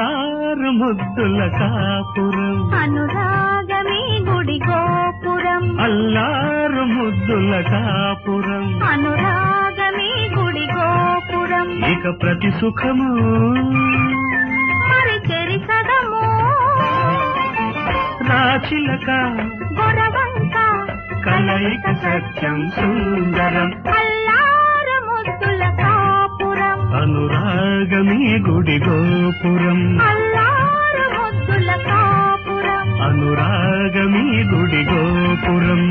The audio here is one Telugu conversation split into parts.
అల్లారు ముద్దుల కాపురం అనురాగమే గుడి గోపురం అల్లారు ముద్దుల కాపురం అనురాగమే గుడి గోపురం ఇక ప్రతి సుఖము మరి చెరిసగము రాచిలక గొరవంక కలయిక సత్యం సుందరం అల్లారు ముద్దుల కాపురం అనురాగమే గుడి గోపురం అల్లారు ముద్దుల కాపురం అనురాగమే గుడి గోపురం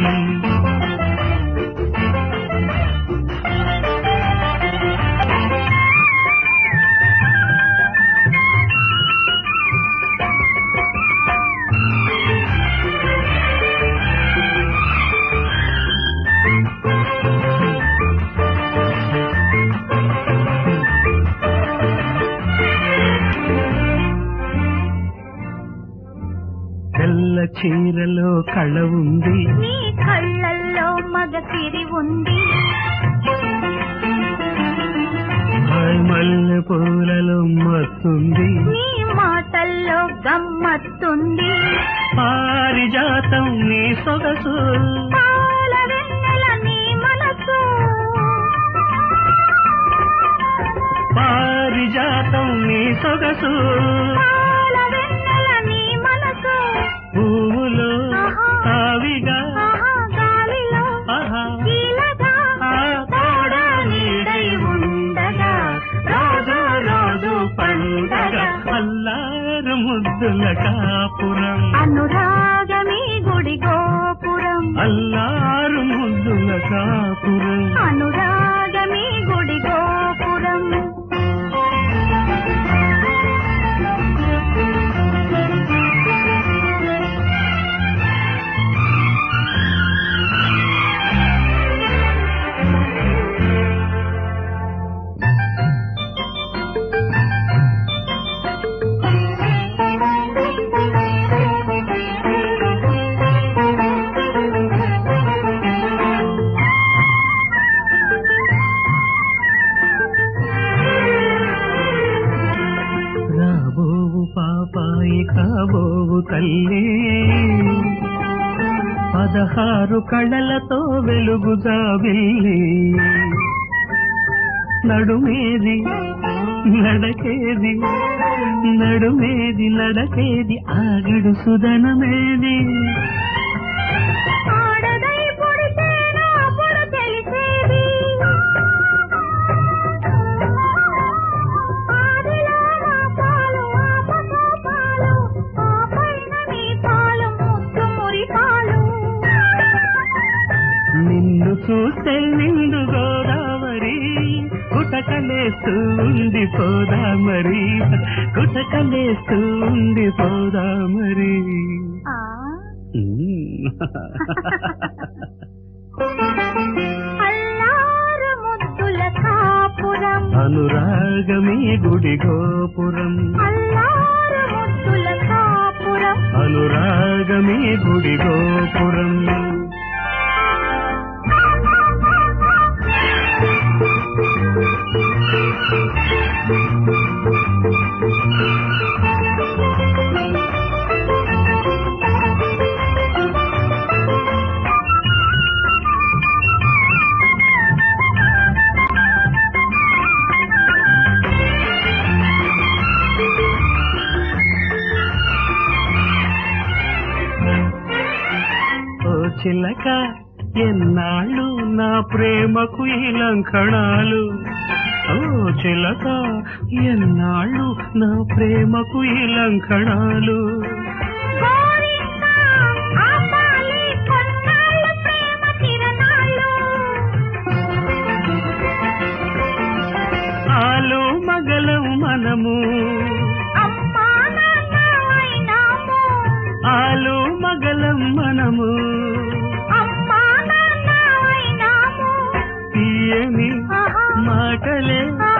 తెల్ల చీరలో కళ ఉంది నీ కళ్ళల్లో మగసిరి ఉంది మల్లె పూలలో మత్తుంది నీ మాటల్లో గమ్మత్తుంది పారిజాతం నీ సొగసు పాల వెన్నెల నీ మనసు పారిజాతం నీ సొగసు పాల వెన్నెల నీ మనసు పువ్వులో తావిగా గాలిలో కీలగా తోడా నీడై ఉండగా రోజు రోజు పండగ అల్లారు ముద్దుల కాపురం అనురాగమే గుడి గోపురం అల్లారు ముద్దుల కాపురం అనురాగమే గుడి గోపురం రాబోవు పాపాయి కాబోవు తల్లి 16 కళలతో వెలుగు జాబిల్లి నడుమేది నడకేది నడుమేది నడకేది ఆగడు సుదనమేది ఆడదై పుడితేనా అప్పుడు తెలిసేది ఆదిలో నా పాలు ఆపతో పాలు ఆపైన నీ పాలు ముద్దు మురి పాలు నిన్ను చూస్తే నిండు గోదావరి కుటకలేస్తూ ఉండిపోదా మరి కుటకలేస్తూ ఉండిపోదా మరి అల్లారు ముద్దుల కాపురం అనురాగమే గుడి గోపురం అల్లారు ముద్దుల కాపురం అనురాగమే గుడి గోపురం చిలక ఎన్నాళ్ళు నా ప్రేమకు ఈ లంకణాలు ఓ చిలక ఎన్నాళ్ళు నా ప్రేమకు ఈ లంకణాలు ఆలు మగలం మనము ఆలు మగలం మనము తీయని మాటలే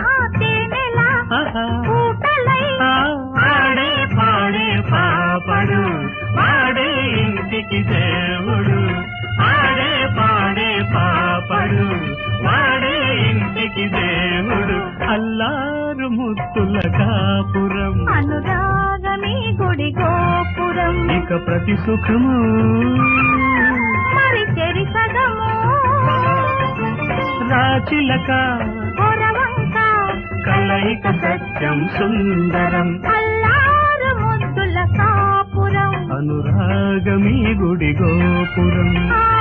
ఆడే పాడే పాపడు ఆడే ఇంటికి దేవుడు ఆడే పాడే పాపడు వాడే ఇంటికి దేవుడు అల్లా అల్లారు ముద్దుల కాపురం అనురాగమీ గుడి గోపురం ఇక ప్రతి సుఖము మరి చెరి సగము రాచిలక పొరవంక కలయిక సత్యం సుందరం అల్లారు ముద్దుల కాపురం అనురాగమీ గుడి గోపురం ఆ